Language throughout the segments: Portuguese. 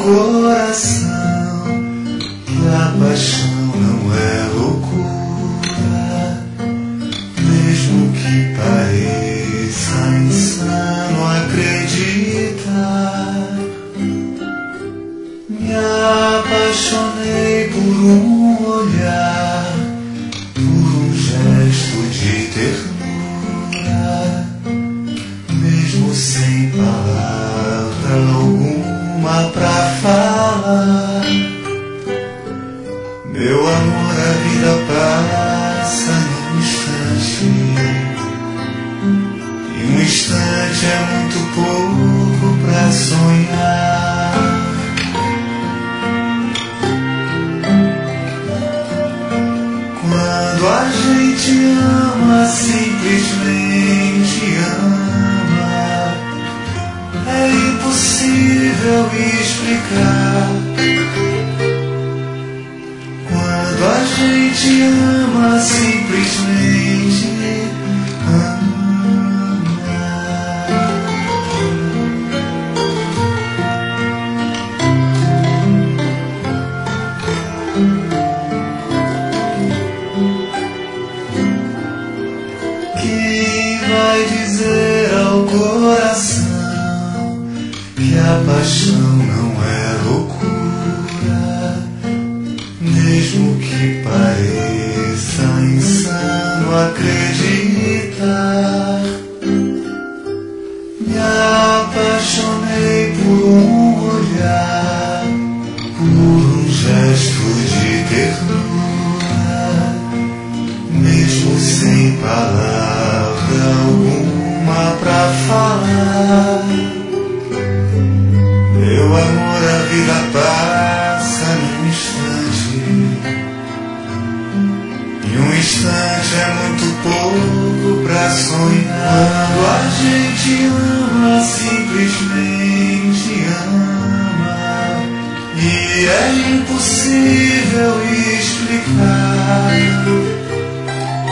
coração que a paixão não é loucura, mesmo que pareça insano acreditar. Me apaixonei por um olhar, por um gesto de ternura, mesmo sem palavra alguma pra falar. Meu amor, a vida passa num instante, e um instante é muito pouco pra sonhar. Quando a gente ama, simplesmente ama, é impossível explicar. Quando a gente ama, simplesmente ama. Quem vai dizer ao coração que a paixão não é loucura, mesmo que pareça insano acreditar? Me apaixonei por um olhar, por um gesto de ternura, mesmo sem palavra alguma pra falar. Meu amor, a vida passa num instante, e um instante é muito pouco pra sonhar. Quando a gente ama, simplesmente ama, e é impossível explicar.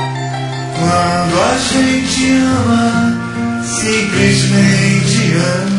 Quando a gente ama, simplesmente ama.